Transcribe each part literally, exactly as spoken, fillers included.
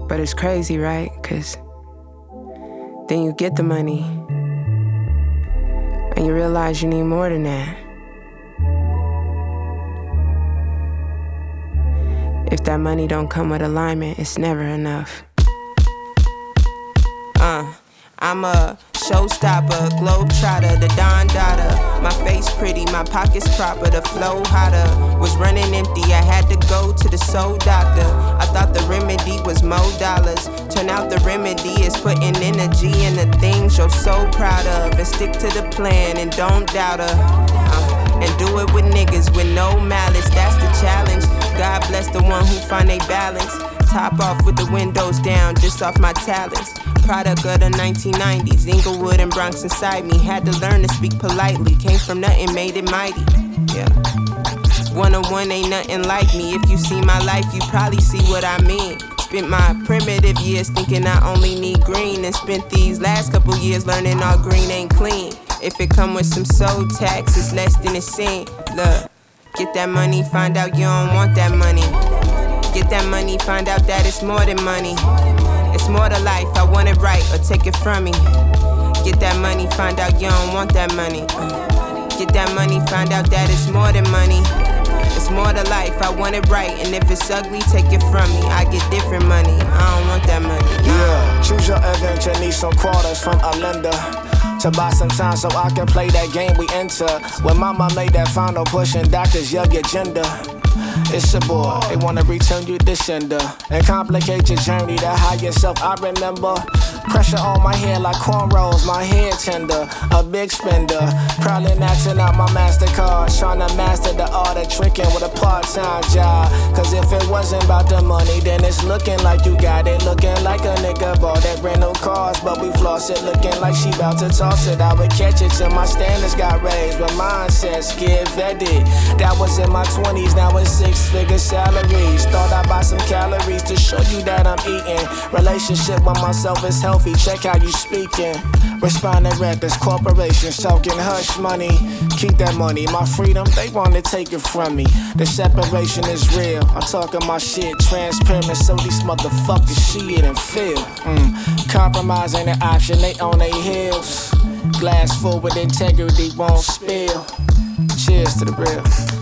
But it's crazy, right? Cause then you get the money and you realize you need more than that. If that money don't come with alignment, it's never enough. Uh, I'm a showstopper, globetrotter, the Don Dada. My face pretty, my pockets proper, the flow hotter. Was running empty, I had to go to the soul doctor. I thought the remedy was more dollars. Turn out the remedy is putting energy in the things you're so proud of. And stick to the plan and don't doubt her. Uh, and do it with niggas with no malice, that's the challenge. God bless the one who find they balance. Top off with the windows down, just off my talents. Product of the nineteen nineties, Inglewood and Bronx inside me. Had to learn to speak politely, came from nothing, made it mighty. Yeah. One-on-one ain't nothing like me. If you see my life, you probably see what I mean. Spent my primitive years thinking I only need green, and spent these last couple years learning all green ain't clean. If it come with some soul tax, it's less than it seems. Look, get that money, find out you don't want that money. Get that money, find out that it's more than money. It's more to life, I want it right or take it from me. Get that money, find out you don't want that money. Get that money, find out that it's more than money. It's more to life, I want it right, and if it's ugly, take it from me. I get different money, I don't want that money. Nah. Yeah, choose your adventure, need some quarters from a lender to buy some time so I can play that game we enter. When mama made that final push and doctors yell your gender. It's your boy, they wanna return you to sender and complicate your journey to higher self. I remember pressure on my hair like cornrows, my hair tender, a big spender. Probably maxing out my MasterCard, trying to master the art of tricking with a part-time job. Cause if it wasn't about the money, then it's looking like you got it. Looking like a nigga bought that brand new cars, but we floss it, looking like she bout to toss it. I would catch it till my standards got raised, but mindsets get vetted. That was in my twenties, now it's six-figure salaries. Thought I'd buy some calories to show you that I'm eating. Relationship with myself is healthy, check how you speaking. Responding records, corporations talking hush money. Keep that money, my freedom, they wanna take it from me. The separation is real, I'm talking my shit transparent, so these motherfuckers see it and feel. mm. Compromise ain't an option, they on their heels. Glass full with integrity, won't spill. Cheers to the real.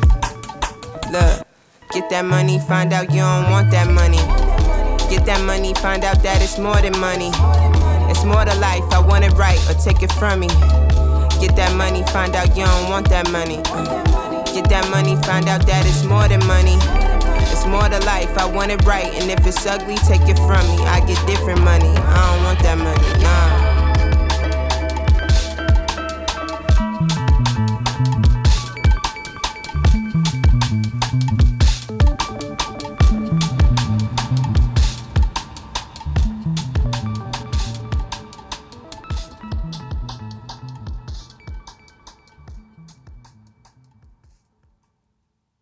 Look, get that money, find out you don't want that money. Get that money, find out that it's more than money. It's more to life, I want it right or take it from me. Get that money, find out you don't want that money. Get that money, find out that it's more than money. It's more to life, I want it right, and if it's ugly, take it from me. I get different money, I don't want that money, nah.